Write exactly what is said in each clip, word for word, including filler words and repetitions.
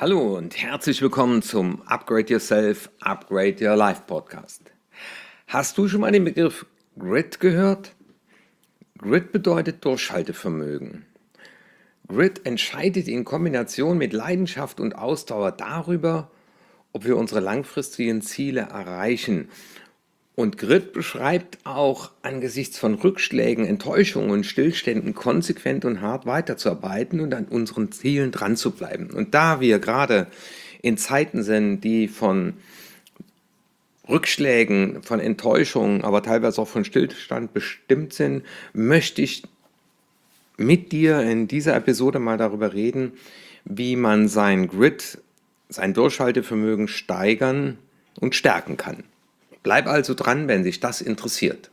Hallo und herzlich willkommen zum Upgrade Yourself, Upgrade Your Life Podcast. Hast du schon mal den Begriff Grit gehört? Grit bedeutet Durchhaltevermögen. Grit entscheidet in Kombination mit Leidenschaft und Ausdauer darüber, ob wir unsere langfristigen Ziele erreichen. Und Grit beschreibt auch, angesichts von Rückschlägen, Enttäuschungen und Stillständen konsequent und hart weiterzuarbeiten und an unseren Zielen dran zu bleiben. Und da wir gerade in Zeiten sind, die von Rückschlägen, von Enttäuschungen, aber teilweise auch von Stillstand bestimmt sind, möchte ich mit dir in dieser Episode mal darüber reden, wie man sein Grit, sein Durchhaltevermögen steigern und stärken kann. Bleib also dran, wenn dich das interessiert.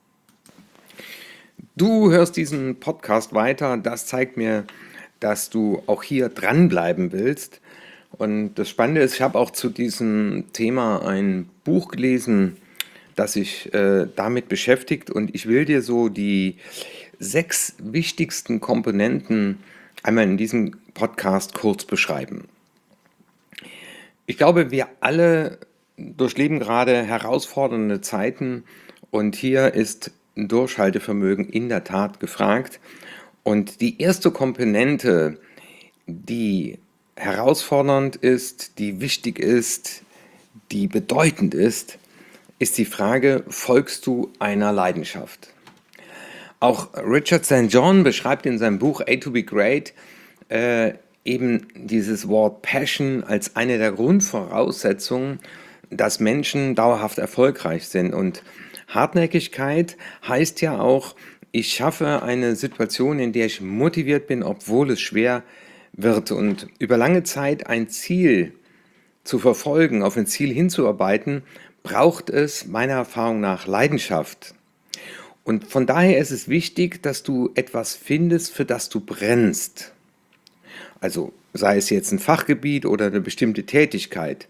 Du hörst diesen Podcast weiter, das zeigt mir, dass du auch hier dranbleiben willst. Und das Spannende ist, ich habe auch zu diesem Thema ein Buch gelesen, das sich äh, damit beschäftigt, und ich will dir so die sechs wichtigsten Komponenten einmal in diesem Podcast kurz beschreiben. Ich glaube, wir alle durchleben gerade herausfordernde Zeiten, und hier ist Durchhaltevermögen in der Tat gefragt. Und die erste Komponente, die herausfordernd ist, die wichtig ist, die bedeutend ist, ist die Frage: Folgst du einer Leidenschaft? Auch Richard Sankt John beschreibt in seinem Buch A to Be Great äh, eben dieses Wort Passion als eine der Grundvoraussetzungen, dass Menschen dauerhaft erfolgreich sind. Und Hartnäckigkeit heißt ja auch, ich schaffe eine Situation, in der ich motiviert bin, obwohl es schwer wird. Und über lange Zeit ein Ziel zu verfolgen, auf ein Ziel hinzuarbeiten, braucht es meiner Erfahrung nach Leidenschaft. Und von daher ist es wichtig, dass du etwas findest, für das du brennst. Also sei es jetzt ein Fachgebiet oder eine bestimmte Tätigkeit.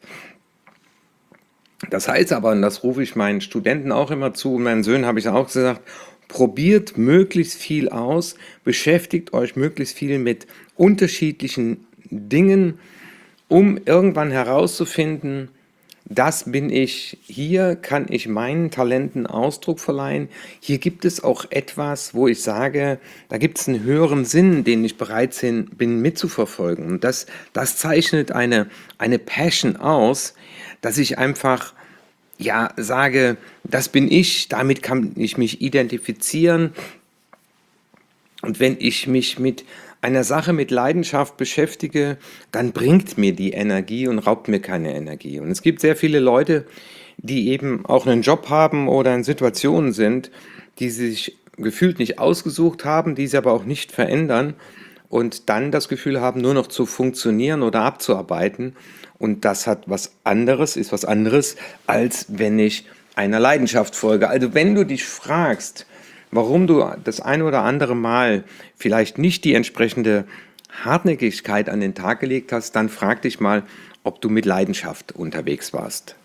Das heißt aber, und das rufe ich meinen Studenten auch immer zu, und meinen Söhnen habe ich auch gesagt: Probiert möglichst viel aus, beschäftigt euch möglichst viel mit unterschiedlichen Dingen, um irgendwann herauszufinden, das bin ich, hier kann ich meinen Talenten Ausdruck verleihen, hier gibt es auch etwas, wo ich sage, da gibt es einen höheren Sinn, den ich bereit bin mitzuverfolgen. Und das, das zeichnet eine, eine Passion aus, dass ich einfach ja sage, das bin ich, damit kann ich mich identifizieren. Und wenn ich mich mit einer Sache mit Leidenschaft beschäftige, dann bringt mir die Energie und raubt mir keine Energie. Und es gibt sehr viele Leute, die eben auch einen Job haben oder in Situationen sind, die sie sich gefühlt nicht ausgesucht haben, die sie aber auch nicht verändern und dann das Gefühl haben, nur noch zu funktionieren oder abzuarbeiten. Und das hat was anderes, ist was anderes, als wenn ich einer Leidenschaft folge. Also wenn du dich fragst, warum du das ein oder andere Mal vielleicht nicht die entsprechende Hartnäckigkeit an den Tag gelegt hast, dann frag dich mal, ob du mit Leidenschaft unterwegs warst.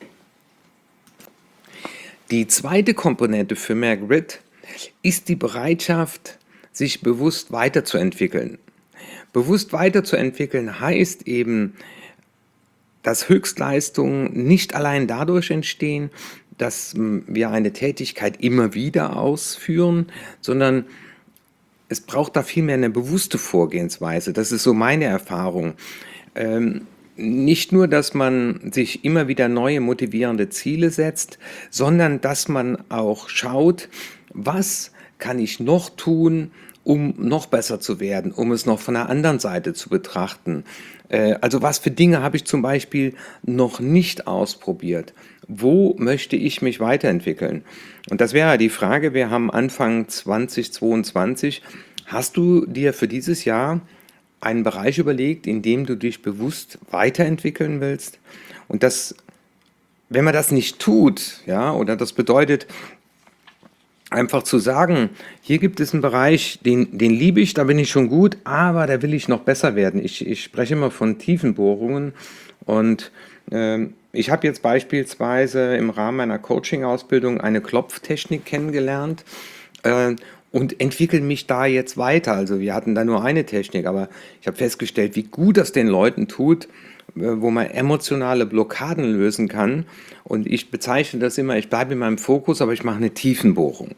Die zweite Komponente für mehr Grit ist die Bereitschaft, sich bewusst weiterzuentwickeln. Bewusst weiterzuentwickeln heißt eben, dass Höchstleistungen nicht allein dadurch entstehen, dass wir eine Tätigkeit immer wieder ausführen, sondern es braucht da vielmehr eine bewusste Vorgehensweise. Das ist so meine Erfahrung. Ähm, nicht nur, dass man sich immer wieder neue motivierende Ziele setzt, sondern dass man auch schaut, was kann ich noch tun, um noch besser zu werden, um es noch von der anderen Seite zu betrachten. Äh, also was für Dinge habe ich zum Beispiel noch nicht ausprobiert? Wo möchte ich mich weiterentwickeln? Und das wäre die Frage, wir haben Anfang zweitausendzweiundzwanzig. Hast du dir für dieses Jahr einen Bereich überlegt, in dem du dich bewusst weiterentwickeln willst? Und das, wenn man das nicht tut, ja, oder das bedeutet, einfach zu sagen, hier gibt es einen Bereich, den, den liebe ich, da bin ich schon gut, aber da will ich noch besser werden. Ich, ich spreche immer von Tiefenbohrungen, und äh, ich habe jetzt beispielsweise im Rahmen meiner Coaching-Ausbildung eine Klopftechnik kennengelernt äh, und entwickle mich da jetzt weiter. Also wir hatten da nur eine Technik, aber ich habe festgestellt, wie gut das den Leuten tut, wo man emotionale Blockaden lösen kann. Und ich bezeichne das immer, ich bleibe in meinem Fokus, aber ich mache eine Tiefenbohrung.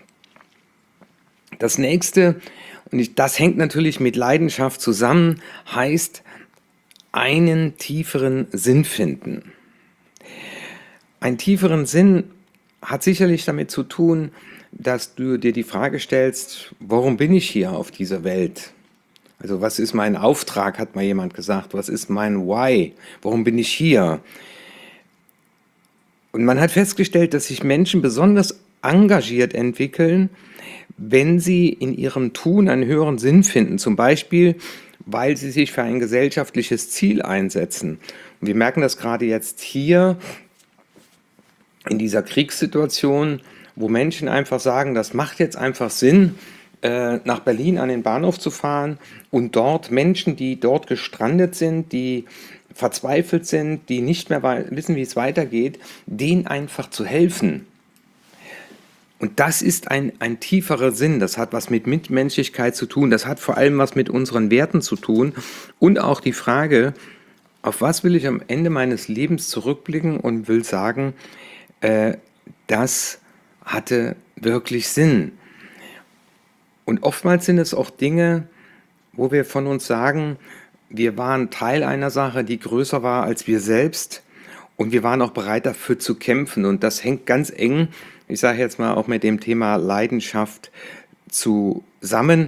Das nächste, und ich, das hängt natürlich mit Leidenschaft zusammen, heißt einen tieferen Sinn finden. Einen tieferen Sinn hat sicherlich damit zu tun, dass du dir die Frage stellst, warum bin ich hier auf dieser Welt? Also was ist mein Auftrag, hat mal jemand gesagt. Was ist mein Why? Warum bin ich hier? Und man hat festgestellt, dass sich Menschen besonders engagiert entwickeln, wenn sie in ihrem Tun einen höheren Sinn finden. Zum Beispiel, weil sie sich für ein gesellschaftliches Ziel einsetzen. Und wir merken das gerade jetzt hier in dieser Kriegssituation, wo Menschen einfach sagen, das macht jetzt einfach Sinn, äh, nach Berlin an den Bahnhof zu fahren und dort Menschen, die dort gestrandet sind, die verzweifelt sind, die nicht mehr wissen, wie es weitergeht, denen einfach zu helfen. Und das ist ein, ein tieferer Sinn, das hat was mit Mitmenschlichkeit zu tun, das hat vor allem was mit unseren Werten zu tun und auch die Frage, auf was will ich am Ende meines Lebens zurückblicken und will sagen, äh, das hatte wirklich Sinn. Und oftmals sind es auch Dinge, wo wir von uns sagen, wir waren Teil einer Sache, die größer war als wir selbst und wir waren auch bereit dafür zu kämpfen. Und das hängt ganz eng, ich sage jetzt mal auch mit dem Thema Leidenschaft zusammen.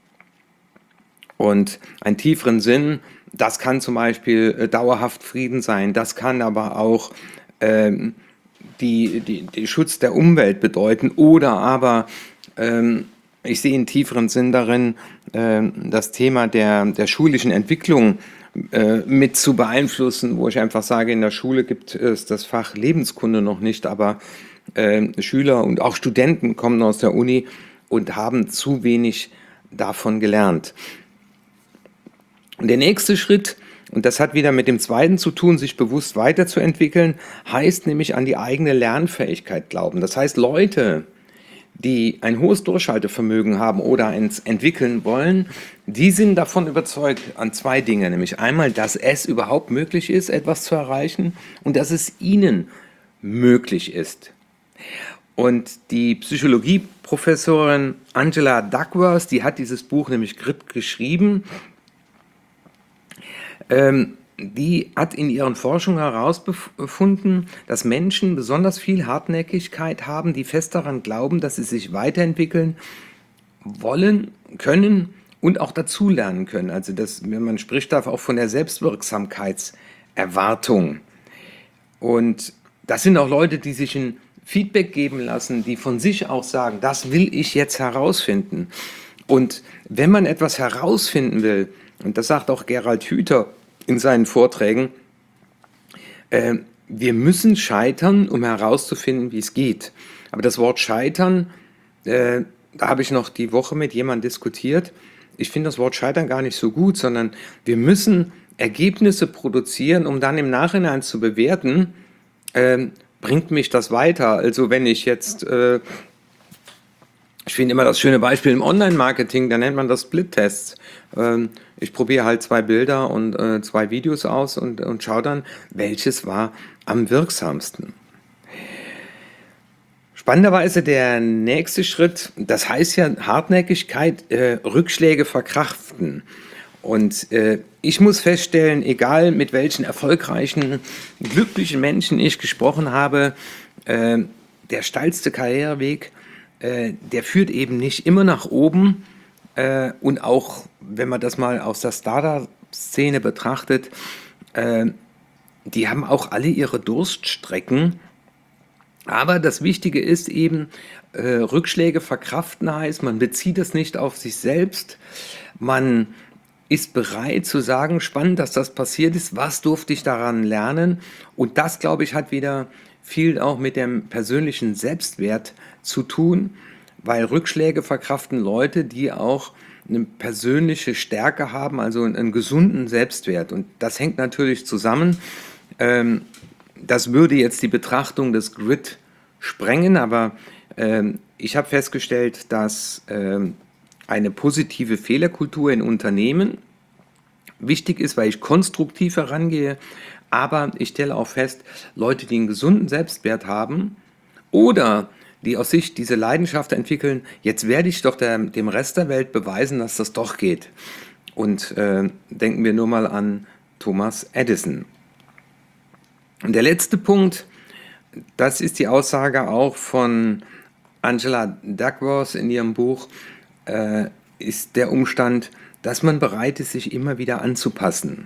Und einen tieferen Sinn, das kann zum Beispiel äh, dauerhaft Frieden sein, das kann aber auch ähm, die, die, die Schutz der Umwelt bedeuten oder aber ähm, ich sehe einen tieferen Sinn darin, äh, das Thema der, der schulischen Entwicklung äh, mit zu beeinflussen, wo ich einfach sage, in der Schule gibt es das Fach Lebenskunde noch nicht, aber äh, Schüler und auch Studenten kommen aus der Uni und haben zu wenig davon gelernt. Und der nächste Schritt, und das hat wieder mit dem zweiten zu tun, sich bewusst weiterzuentwickeln, heißt nämlich an die eigene Lernfähigkeit glauben. Das heißt, Leute, die ein hohes Durchhaltevermögen haben oder eins entwickeln wollen, die sind davon überzeugt an zwei Dinge, nämlich einmal, dass es überhaupt möglich ist, etwas zu erreichen und dass es ihnen möglich ist. Und die Psychologieprofessorin Angela Duckworth, die hat dieses Buch nämlich Grit geschrieben, ähm, die hat in ihren Forschungen herausgefunden, dass Menschen besonders viel Hartnäckigkeit haben, die fest daran glauben, dass sie sich weiterentwickeln wollen, können und auch dazulernen können. Also das, man spricht da auch von der Selbstwirksamkeitserwartung. Und das sind auch Leute, die sich ein Feedback geben lassen, die von sich auch sagen, das will ich jetzt herausfinden. Und wenn man etwas herausfinden will, und das sagt auch Gerald Hüther in seinen Vorträgen, äh, wir müssen scheitern, um herauszufinden, wie es geht. Aber das Wort scheitern, äh, da habe ich noch die Woche mit jemandem diskutiert. Ich finde das Wort scheitern gar nicht so gut, sondern wir müssen Ergebnisse produzieren, um dann im Nachhinein zu bewerten, äh, bringt mich das weiter? Also wenn ich jetzt, äh, ich finde immer das schöne Beispiel im Online-Marketing, da nennt man das Split-Tests. Ähm, ich probiere halt zwei Bilder und äh, zwei Videos aus und, und schaue dann, welches war am wirksamsten. Spannenderweise der nächste Schritt, das heißt ja Hartnäckigkeit, äh, Rückschläge verkraften. Und äh, ich muss feststellen, egal mit welchen erfolgreichen, glücklichen Menschen ich gesprochen habe, äh, der steilste Karriereweg, äh, der führt eben nicht immer nach oben. Äh, und auch, wenn man das mal aus der Startup-Szene betrachtet, äh, die haben auch alle ihre Durststrecken. Aber das Wichtige ist eben, äh, Rückschläge verkraften heißt, man bezieht es nicht auf sich selbst, man ist bereit zu sagen, spannend, dass das passiert ist, was durfte ich daran lernen? Und das, glaube ich, hat wieder viel auch mit dem persönlichen Selbstwert zu tun, weil Rückschläge verkraften Leute, die auch eine persönliche Stärke haben, also einen, einen gesunden Selbstwert. Und das hängt natürlich zusammen. Ähm, das würde jetzt die Betrachtung des Grit sprengen, aber ähm, ich habe festgestellt, dass ähm, eine positive Fehlerkultur in Unternehmen wichtig ist, weil ich konstruktiv herangehe. Aber ich stelle auch fest, Leute, die einen gesunden Selbstwert haben oder die aus sich diese Leidenschaft entwickeln, jetzt werde ich doch der, dem Rest der Welt beweisen, dass das doch geht. Und äh, denken wir nur mal an Thomas Edison. Und der letzte Punkt, das ist die Aussage auch von Angela Duckworth in ihrem Buch, äh, ist der Umstand, dass man bereit ist, sich immer wieder anzupassen.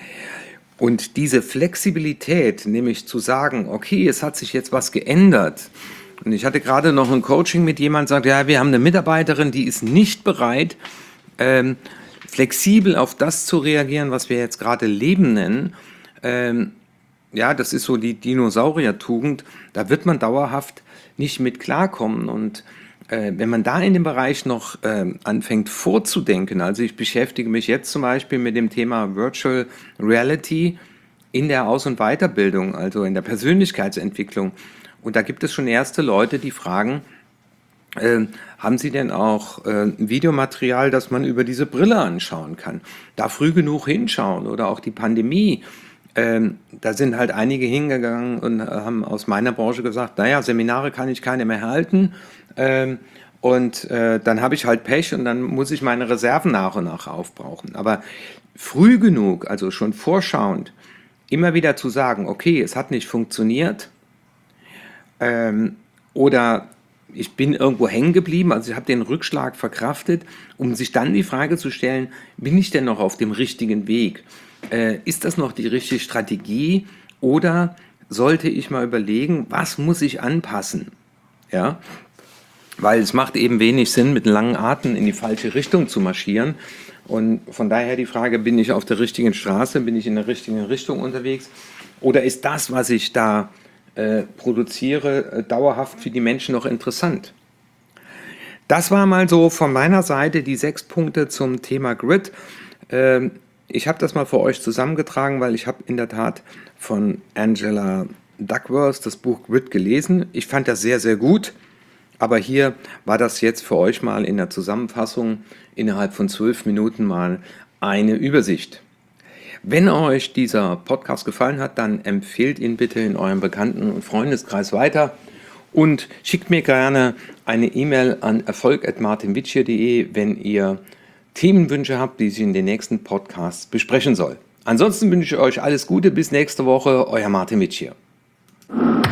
Und diese Flexibilität, nämlich zu sagen, okay, es hat sich jetzt was geändert. Und ich hatte gerade noch ein Coaching mit jemandem, sagt, ja, wir haben eine Mitarbeiterin, die ist nicht bereit, ähm, flexibel auf das zu reagieren, was wir jetzt gerade Leben nennen. Ähm, ja, das ist so die Dinosaurier-Tugend. Da wird man dauerhaft nicht mit klarkommen. Und äh, wenn man da in dem Bereich noch äh, anfängt vorzudenken, also ich beschäftige mich jetzt zum Beispiel mit dem Thema Virtual Reality in der Aus- und Weiterbildung, also in der Persönlichkeitsentwicklung. Und da gibt es schon erste Leute, die fragen, äh, haben Sie denn auch äh, Videomaterial, das man über diese Brille anschauen kann? Da früh genug hinschauen oder auch die Pandemie. Ähm, da sind halt einige hingegangen und haben aus meiner Branche gesagt, naja, Seminare kann ich keine mehr halten. Ähm, und äh, dann habe ich halt Pech und dann muss ich meine Reserven nach und nach aufbrauchen. Aber früh genug, also schon vorschauend, immer wieder zu sagen, okay, es hat nicht funktioniert, ähm, oder ich bin irgendwo hängen geblieben, also ich habe den Rückschlag verkraftet, um sich dann die Frage zu stellen, bin ich denn noch auf dem richtigen Weg? Äh, ist das noch die richtige Strategie oder sollte ich mal überlegen, was muss ich anpassen? Ja, weil es macht eben wenig Sinn, mit langen Atem in die falsche Richtung zu marschieren. Und von daher die Frage, bin ich auf der richtigen Straße, bin ich in der richtigen Richtung unterwegs? Oder ist das, was ich da äh, produziere, äh, dauerhaft für die Menschen noch interessant? Das war mal so von meiner Seite die sechs Punkte zum Thema Grit. Ähm, ich habe das mal für euch zusammengetragen, weil ich habe in der Tat von Angela Duckworth das Buch Grit gelesen. Ich fand das sehr, sehr gut. Aber hier war das jetzt für euch mal in der Zusammenfassung innerhalb von zwölf Minuten mal eine Übersicht. Wenn euch dieser Podcast gefallen hat, dann empfehlt ihn bitte in eurem Bekannten- und Freundeskreis weiter und schickt mir gerne eine E-Mail an erfolg at martin witschier punkt de, wenn ihr Themenwünsche habt, die ich in den nächsten Podcasts besprechen soll. Ansonsten wünsche ich euch alles Gute, bis nächste Woche, euer Martin Witschier.